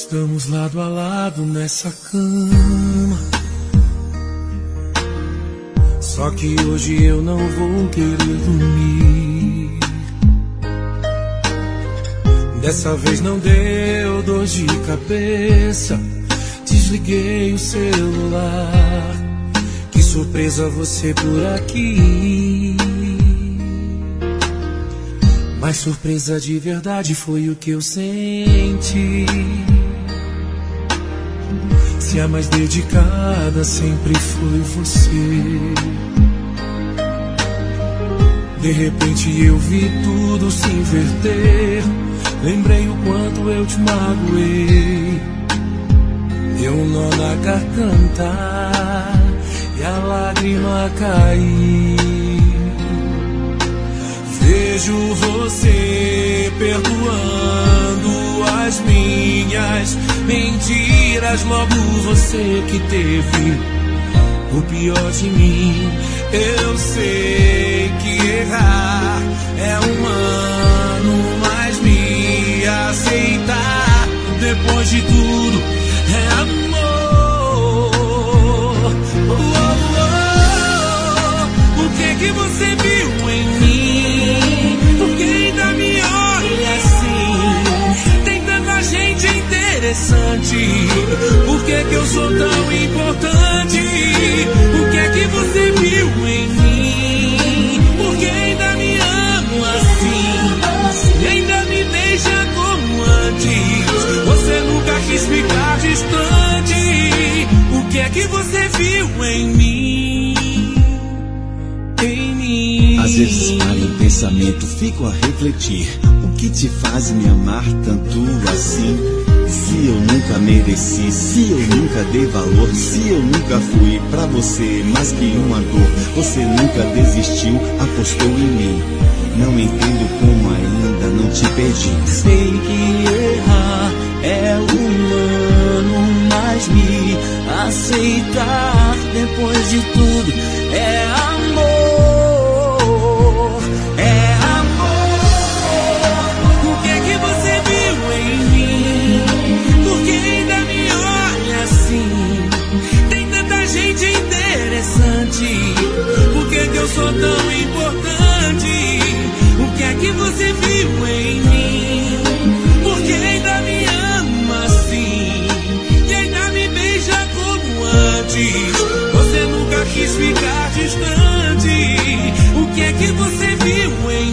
Estamos lado a lado nessa cama. Só que hoje eu não vou querer dormir. Dessa vez não deu dor de cabeça. Desliguei o celular. Que surpresa você por aqui. Mas surpresa de verdade foi o que eu senti. Se a mais dedicada sempre foi você. De repente eu vi tudo se inverter. Lembrei o quanto eu te magoei. Deu um nó na garganta e a lágrima caiu. Vejo você perdoando as minhas mentiras. Logo você que teve o pior de mim. Eu sei que errar é humano, mas me aceitar depois de tudo é amor. O que você viu em mim? Por que ainda me olha assim? Tem tanta gente interessante. Por que eu sou tão importante? O que você viu em mim? Por que ainda me ama assim? E ainda me deixa como antes? Você nunca quis ficar distante. O que você viu em mim? Em mim. Às vezes paro em pensamento, fico a refletir. O que te faz me amar tanto assim? Se eu nunca mereci, se eu nunca dei valor, se eu nunca fui pra você mais que uma dor. Você nunca desistiu, apostou em mim. Não entendo como ainda não te perdi. Sei que errar é humano, mas me aceitar depois de tudo é amor. É amor. O que você viu em mim? Por que ainda me olha assim? Tem tanta gente interessante. Por que eu sou tão importante? O que você viu em mim? Por que ainda me ama assim? E ainda me beija como antes? Você nunca quis ficar distante. O que você viu em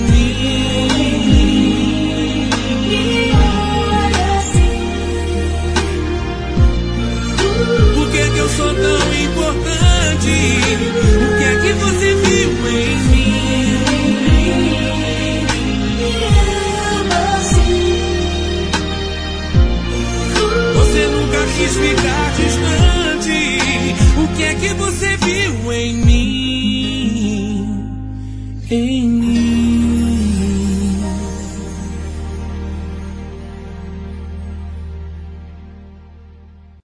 mim? Por que eu sou tão importante?